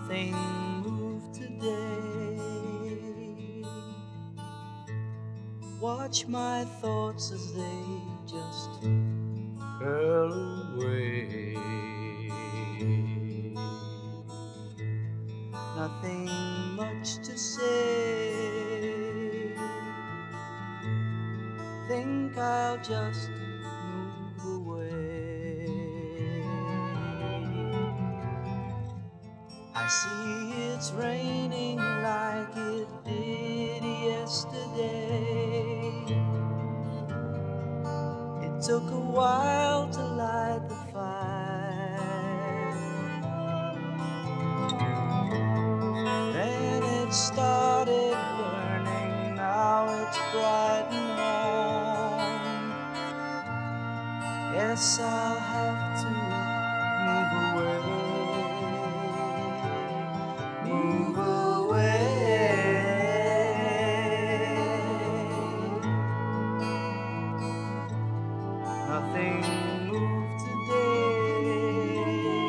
nothing moved today. Watch my thoughts as they just curl away. Nothing much to say. Think I'll just move away. I see it's raining like it did yesterday. It took a while to light the fire. Then it started burning, now it's bright and warm. Yes, I'll have to move away. Move away. Nothing moved today.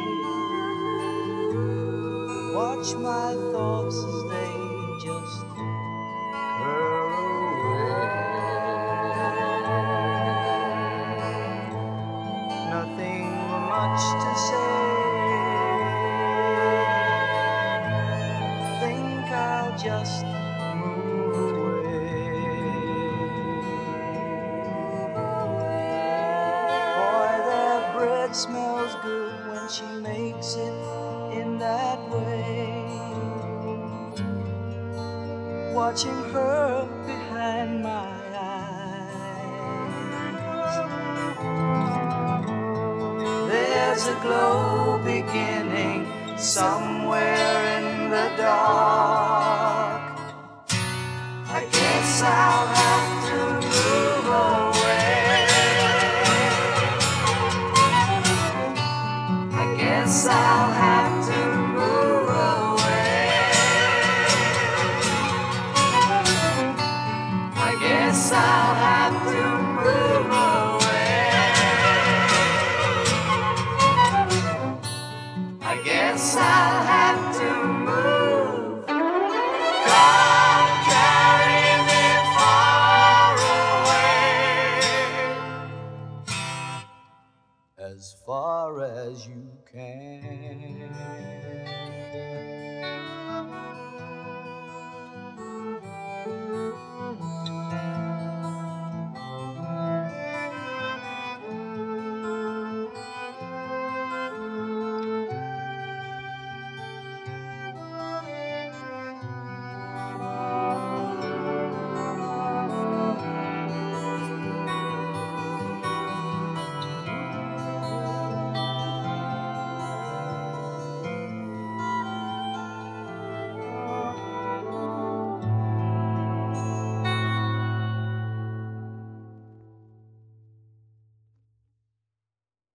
Watch my thoughts as they just curl away. Nothing much to say. Think I'll just move away. Boy, that bread smells good when she makes it in that way. Watching her behind my eyes, there's a glow beginning somewhere in the dark. I guess I'll have to move away. I guess I'll have to move away. I guess I'll have to move away. I guess I'll